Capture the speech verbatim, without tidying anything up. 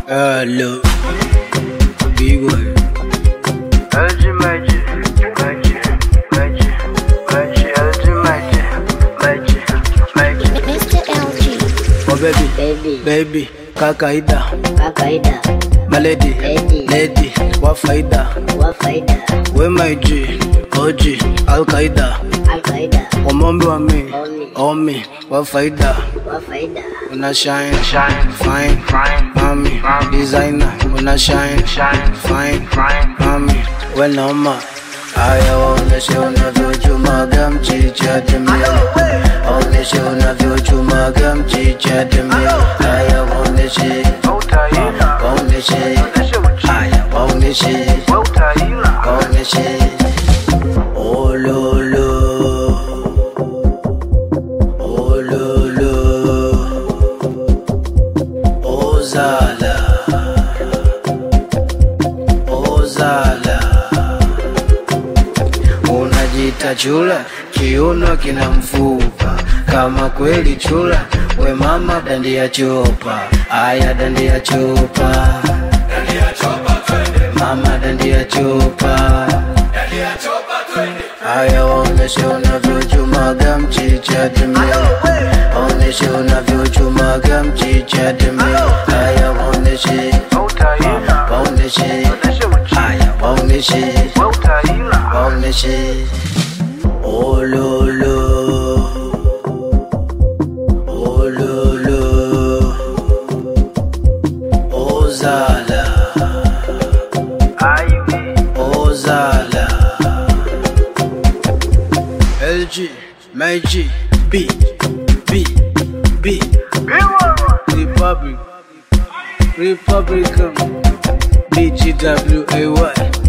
Hello, big boy. L G Magic, Magic, Magic, Magic, L G Magic, Magic, Magic. Mister L G. Oh baby, Baby, baby, kakaida, kakaida, malady, Lady. lady, wa faida. wa faida, We my G, O G, Al Qaeda. Al-Qaida, Omombi wa me, Omi. omi, wa faida. wa faida, Una shine, Shine, fine, fine, mami, designer. Una shine, shine, fine, fine. mami, we noma. Aya waoneshe unavyochumaga mchicha temia. Waoneshe unavyochumaga mchicha temia. Aya waoneshe, Utaila, waoneshe, oneshe uchi, aya waoneshe, utaila. waoneshe. Oh lolo, oh lolo, oh zala, oh zala. Unajita chula, kiuno kina mfupa. Kama kweli chula, we mama dandia chopa. Aya dandia chopa, mama dandia chopa. Aya waoneshe unavyochumaga mchicha temia. Waoneshe unavyochumaga mchicha temia. Aya waoneshe, Utaila, waoneshe, oneshe uchi, aya waoneshe, utaila. waoneshe. Oh lolo, oh lolo, oh zala, Ivy, oh zala. L G, my G, B, B, B, Republic, Republican, B G W A Y.